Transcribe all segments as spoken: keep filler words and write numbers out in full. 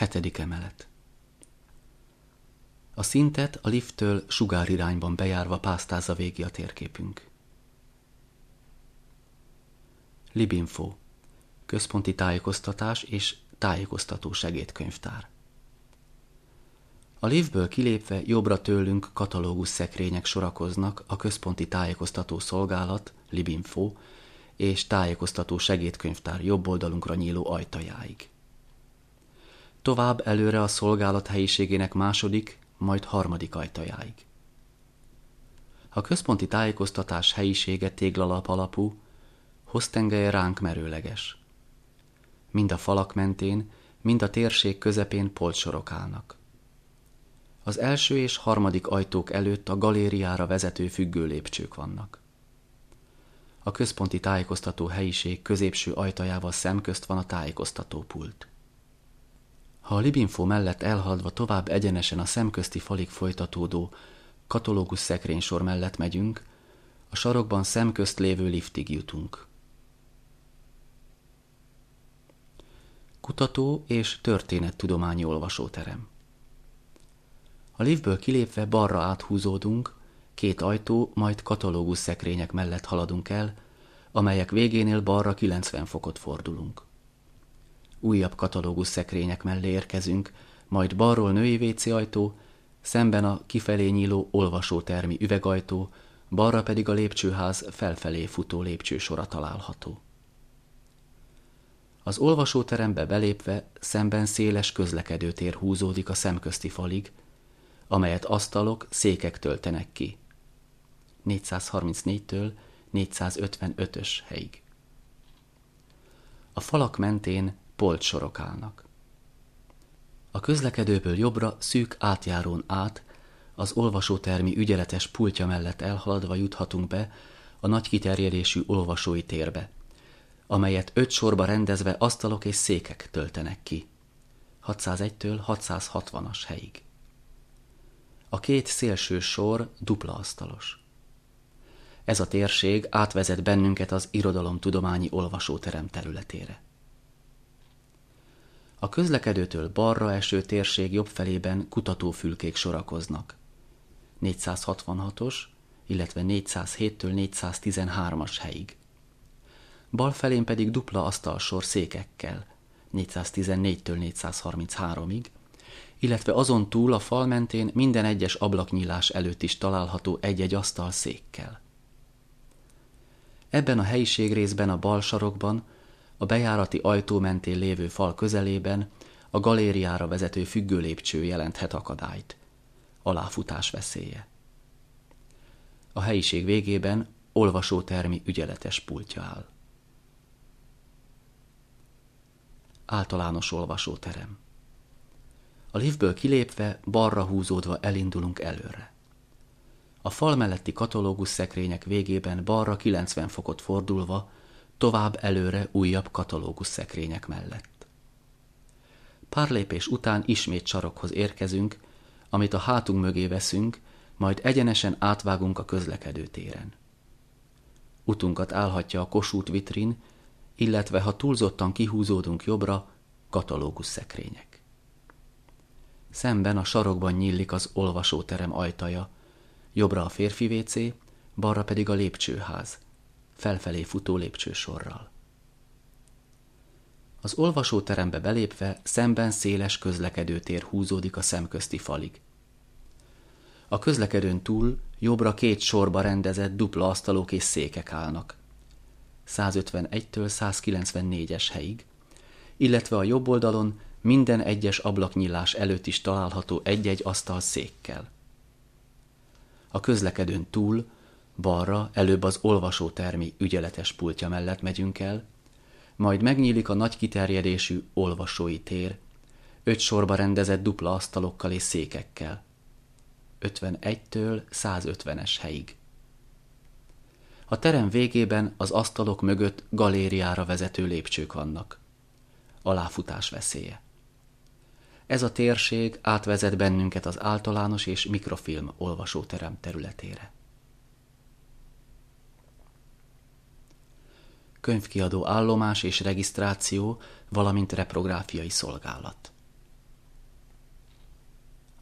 Hetedik emelet. A szintet a lifttől sugárirányban bejárva pásztázza végig a térképünk. Libinfo, központi tájékoztatás és tájékoztató segédkönyvtár. A liftből kilépve jobbra tőlünk katalógus szekrények sorakoznak a központi tájékoztató szolgálat, Libinfo, és tájékoztató segédkönyvtár jobb oldalunkra nyíló ajtajáig. Tovább előre a szolgálat helyiségének második, majd harmadik ajtajáig. A központi tájékoztatás helyisége téglalap alapú, hossztengelye ránk merőleges. Mind a falak mentén, mind a térség közepén polcsorok állnak. Az első és harmadik ajtók előtt a galériára vezető függő lépcsők vannak. A központi tájékoztató helyiség középső ajtajával szemközt van a tájékoztatópult. Ha a Libinfo mellett elhaladva tovább egyenesen a szemközti falig folytatódó katalógus szekrénysor mellett megyünk, a sarokban szemközt lévő liftig jutunk. Kutató és történettudományi olvasóterem. A liftből kilépve balra áthúzódunk, két ajtó, majd katalógus szekrények mellett haladunk el, amelyek végénél balra kilencven fokot fordulunk. Újabb katalógus szekrények mellé érkezünk, majd balról női vécé ajtó, szemben a kifelé nyíló olvasótermi üvegajtó, balra pedig a lépcsőház felfelé futó lépcsősora található. Az olvasóterembe belépve szemben széles közlekedőtér húzódik a szemközti falig, amelyet asztalok, székek töltenek ki. négyszázharmincnégytől négyszázötvenötös helyig. A falak mentén polcsorok állnak. A közlekedőből jobbra szűk átjárón át, az olvasótermi ügyeletes pultja mellett elhaladva juthatunk be a nagy kiterjedésű olvasói térbe, amelyet öt sorba rendezve asztalok és székek töltenek ki. hatszázegytől hatszázhatvanas helyig. A két szélső sor dupla asztalos. Ez a térség átvezet bennünket az irodalomtudományi olvasóterem területére. A közlekedőtől balra eső térség jobb felében kutatófülkék sorakoznak. négyszázhatvanhatos, illetve négyszázhéttől négyszáztizenhármas helyig. Bal felén pedig dupla asztalsor székekkel, négyszáztizennégytől négyszázharmincháromig, illetve azon túl a fal mentén minden egyes ablaknyílás előtt is található egy-egy asztal székkel. Ebben a helyiségrészben a bal sarokban, a bejárati ajtó mentén lévő fal közelében a galériára vezető függő lépcső jelenthet akadályt, aláfutás veszélye. A helyiség végében olvasótermi ügyeletes pultja áll. Általános olvasóterem. A liftből kilépve, balra húzódva elindulunk előre. A fal melletti katalógus szekrények végében balra kilencven fokot fordulva, tovább előre újabb katalógus szekrények mellett. Pár lépés után ismét sarokhoz érkezünk, amit a hátunk mögé veszünk, majd egyenesen átvágunk a közlekedő téren. Utunkat állhatja a Kossuth vitrin, illetve ha túlzottan kihúzódunk jobbra, katalógus szekrények. Szemben a sarokban nyílik az olvasóterem ajtaja, jobbra a férfi vécé, balra pedig a lépcsőház, felfelé futó lépcsősorral. Az olvasóterembe belépve szemben széles közlekedőtér húzódik a szemközti falig. A közlekedőn túl jobbra két sorba rendezett dupla asztalok és székek állnak, százötvenegytől százkilencvennégyes helyig, illetve a jobb oldalon minden egyes ablaknyílás előtt is található egy-egy asztal székkel. A közlekedőn túl, balra előbb az olvasótermi ügyeletes pultja mellett megyünk el, majd megnyílik a nagy kiterjedésű olvasói tér, öt sorba rendezett dupla asztalokkal és székekkel, ötvenegytől százötvenes helyig. A terem végében az asztalok mögött galériára vezető lépcsők vannak. Aláfutás veszélye. Ez a térség átvezet bennünket az általános és mikrofilm olvasóterem területére. Könyvkiadó állomás és regisztráció, valamint reprográfiai szolgálat.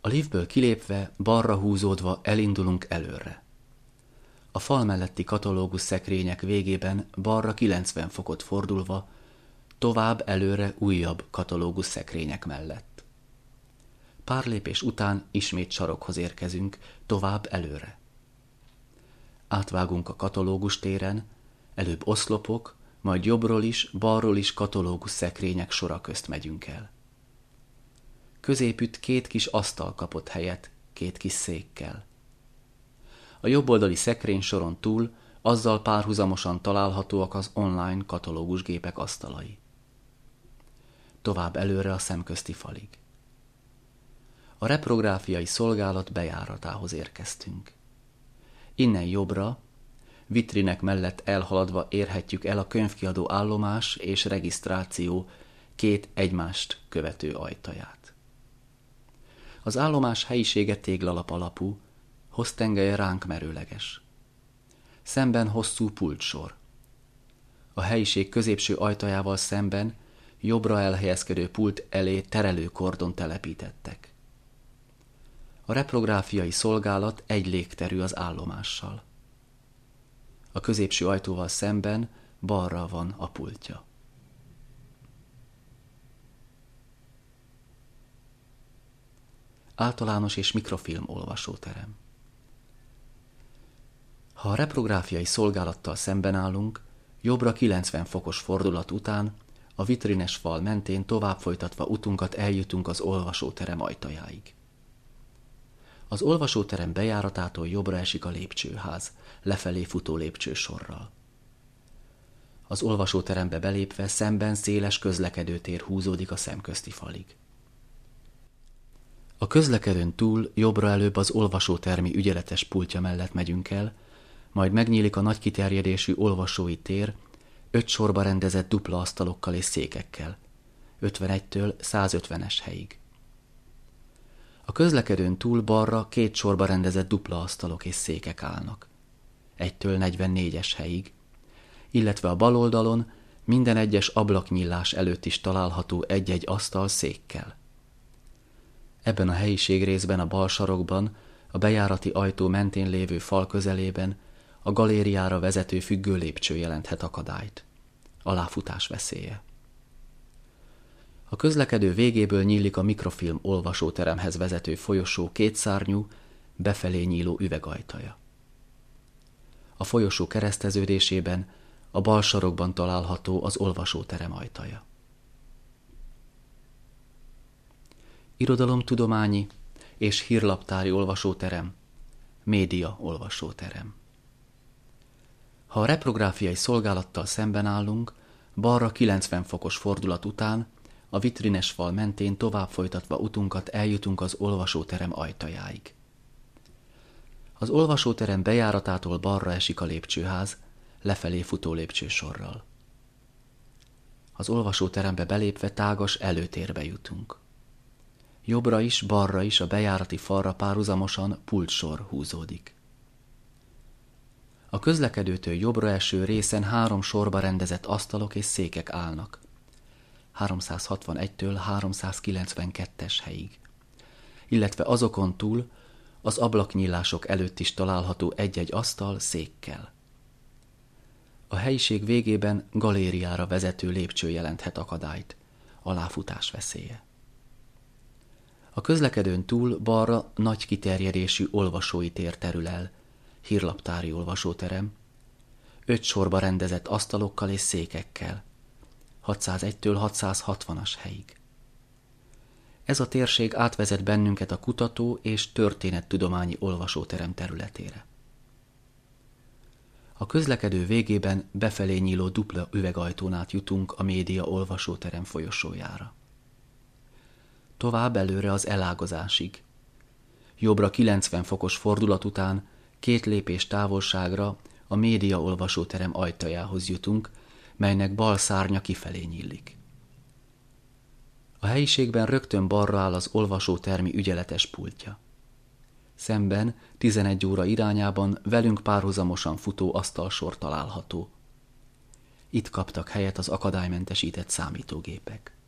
A liftből kilépve, balra húzódva elindulunk előre. A fal melletti katalógus szekrények végében balra kilencven fokot fordulva, tovább előre újabb katalógus szekrények mellett. Pár lépés után ismét sarokhoz érkezünk, tovább előre. Átvágunk a katalógus téren, előbb oszlopok, majd jobbról is, balról is katalógus szekrények sora közt megyünk el. Középütt két kis asztal kapott helyet, két kis székkel. A jobboldali szekrénysoron túl azzal párhuzamosan találhatóak az online katalógusgépek asztalai. Tovább előre a szemközti falig. A reprográfiai szolgálat bejáratához érkeztünk. Innen jobbra, vitrinek mellett elhaladva érhetjük el a könyvkiadó állomás és regisztráció két egymást követő ajtaját. Az állomás helyisége téglalap alapú, hoztengelye ránk merőleges. Szemben hosszú pultsor. A helyiség középső ajtajával szemben jobbra elhelyezkedő pult elé terelőkordon telepítettek. A reprográfiai szolgálat egy légterű az állomással. A középső ajtóval szemben balra van a pultja. Általános és mikrofilm olvasóterem. Ha a reprográfiai szolgálattal szemben állunk, jobbra kilencven fokos fordulat után a vitrines fal mentén tovább folytatva utunkat eljutunk az olvasóterem ajtajáig. Az olvasóterem bejáratától jobbra esik a lépcsőház, lefelé futó lépcsősorral. Az olvasóterembe belépve szemben széles közlekedőtér húzódik a szemközti falig. A közlekedőn túl jobbra előbb az olvasótermi ügyeletes pultja mellett megyünk el, majd megnyílik a nagy kiterjedésű olvasói tér, öt sorba rendezett dupla asztalokkal és székekkel, ötvenegytől százötvenes helyig. A közlekedőn túl balra két sorba rendezett dupla asztalok és székek állnak, egytől negyvennégyes helyig, illetve a bal oldalon minden egyes ablaknyílás előtt is található egy-egy asztal székkel. Ebben a helyiségrészben a bal sarokban, a bejárati ajtó mentén lévő fal közelében a galériára vezető függő lépcső jelenthet akadályt. Aláfutás veszélye. A közlekedő végéből nyílik a mikrofilm olvasóteremhez vezető folyosó kétszárnyú, befelé nyíló üvegajtaja. A folyosó kereszteződésében a bal sarokban található az olvasóterem ajtaja. Irodalomtudományi és hírlaptári olvasóterem, média olvasóterem. Ha a reprográfiai szolgálattal szemben állunk, balra kilencven fokos fordulat után a vitrines fal mentén tovább folytatva utunkat eljutunk az olvasóterem ajtajáig. Az olvasóterem bejáratától balra esik a lépcsőház, lefelé futó lépcsősorral. Az olvasóterembe belépve tágas előtérbe jutunk. Jobbra is, balra is a bejárati falra párhuzamosan pultsor húzódik. A közlekedőtől jobbra eső részen három sorba rendezett asztalok és székek állnak, háromszázhatvanegytől háromszázkilencvenkettes helyig, illetve azokon túl az ablaknyílások előtt is található egy-egy asztal székkel. A helyiség végében galériára vezető lépcső jelenthet akadályt, aláfutás veszélye. A közlekedőn túl balra nagy kiterjedésű olvasói tér terül el, hírlaptári olvasóterem, öt sorba rendezett asztalokkal és székekkel, hatszázegytől hatszázhatvanas helyig. Ez a térség átvezet bennünket a kutató és történettudományi olvasóterem területére. A közlekedő végében befelé nyíló dupla üvegajtón át jutunk a média olvasóterem folyosójára. Tovább előre az elágazásig. Jobbra kilencven fokos fordulat után két lépés távolságra a média olvasóterem ajtajához jutunk, melynek bal szárnya kifelé nyílik. A helyiségben rögtön balra áll az olvasótermi ügyeletes pultja. Szemben tizenegy óra irányában velünk párhuzamosan futó asztalsor található. Itt kaptak helyet az akadálymentesített számítógépek.